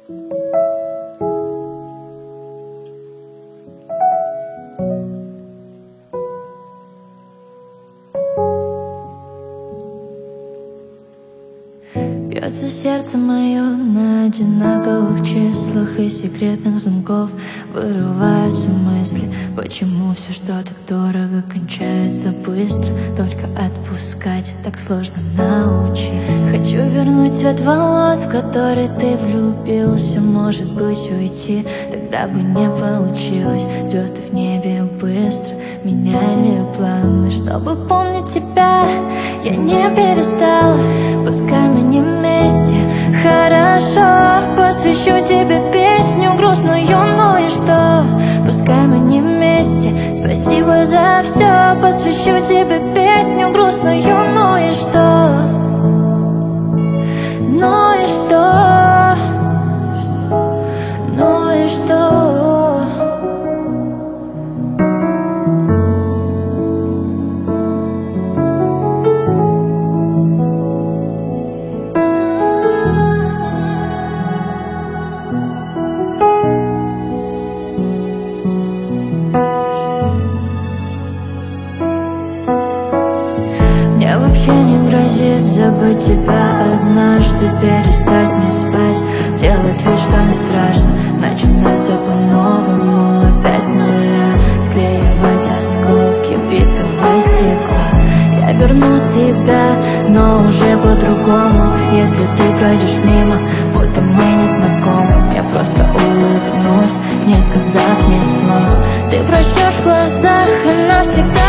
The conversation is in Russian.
Бьется сердце мое на одинаковых числах, и секретных замков вырываются мысли. Почему все, что так дорого, кончается быстро? Только отпускать так сложно научиться. Хочу вернуть цвет волос, в который ты влюбился. Может быть, уйти, тогда бы не получилось. Звезды в небе быстро меняли планы. Чтобы помнить тебя, я не перестала. Пускай мы не вместе, хорошо. Посвящу тебе песню грустную, ну и что? Пускай мы не вместе, спасибо за все. Посвящу тебе песню грустную, ну и что? Ну и что? Ну и что? Мне вообще не грозит забыть тебя однажды, перестать не спать, делать вид, что не страшно, начинать все по-новому, опять с нуля, склеивать осколки битого стекла. Я верну себя, но уже по-другому. Если ты пройдешь мимо, будто мы не знакомы, я просто улыбнусь, не сказав ни слова. Ты прочтешь в глазах и навсегда